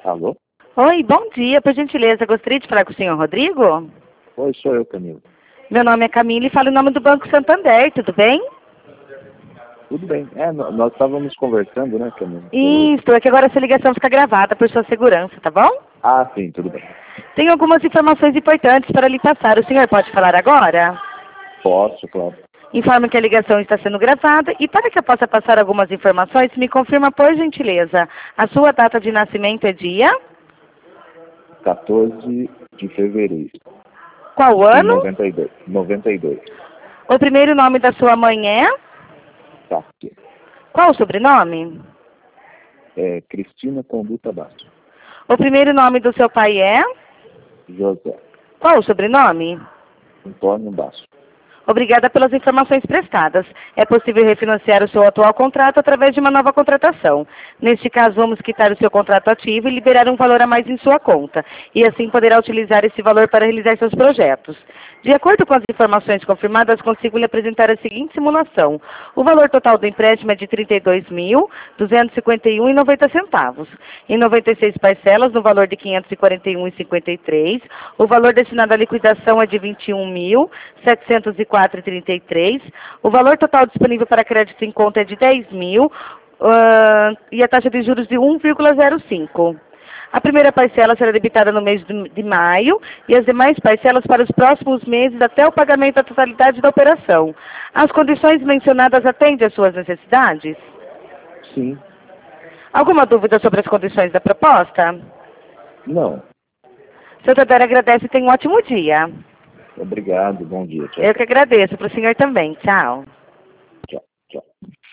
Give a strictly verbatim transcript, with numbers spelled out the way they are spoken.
Alô? Oi, bom dia. Por gentileza, gostaria de falar com o senhor Rodrigo? Oi, sou eu, Camila. Meu nome é Camila e falo em nome do Banco Santander, tudo bem? Tudo bem. É, nó- nós estávamos conversando, né, Camila? Isso, é que agora essa ligação fica gravada por sua segurança, tá bom? Ah, sim, tudo bem. Tenho algumas informações importantes para lhe passar. O senhor pode falar agora? Posso, claro. Informo que a ligação está sendo gravada e para que eu possa passar algumas informações, me confirma, por gentileza, a sua data de nascimento é dia? quatorze de fevereiro Qual de ano? noventa e dois. noventa e dois. O primeiro nome da sua mãe é? Tá, aqui. Qual o sobrenome? É Cristina Conduta Basso. O primeiro nome do seu pai é? José Qual o sobrenome? Antônio Basso. Obrigada pelas informações prestadas. É possível refinanciar o seu atual contrato através de uma nova contratação. Neste caso, vamos quitar o seu contrato ativo e liberar um valor a mais em sua conta. E assim poderá utilizar esse valor para realizar seus projetos. De acordo com as informações confirmadas, consigo lhe apresentar a seguinte simulação. O valor total do empréstimo é de trinta e dois mil, duzentos e cinquenta e um reais e noventa centavos. Em noventa e seis parcelas, no valor de quinhentos e quarenta e um reais e cinquenta e três centavos. O valor destinado à liquidação é de vinte e um mil, setecentos e quatro reais e trinta e três centavos. O valor total disponível para crédito em conta é de dez mil uh, e a taxa de juros de um vírgula zero cinco. A primeira parcela será debitada no mês de, de maio e as demais parcelas para os próximos meses até o pagamento da totalidade da operação. As condições mencionadas atendem às suas necessidades? Sim. Alguma dúvida sobre as condições da proposta? Não. Seu Teodoro agradece e tenha um ótimo dia. Obrigado, bom dia. Tchau, Eu que agradeço, para o senhor também. Tchau. tchau. Tchau.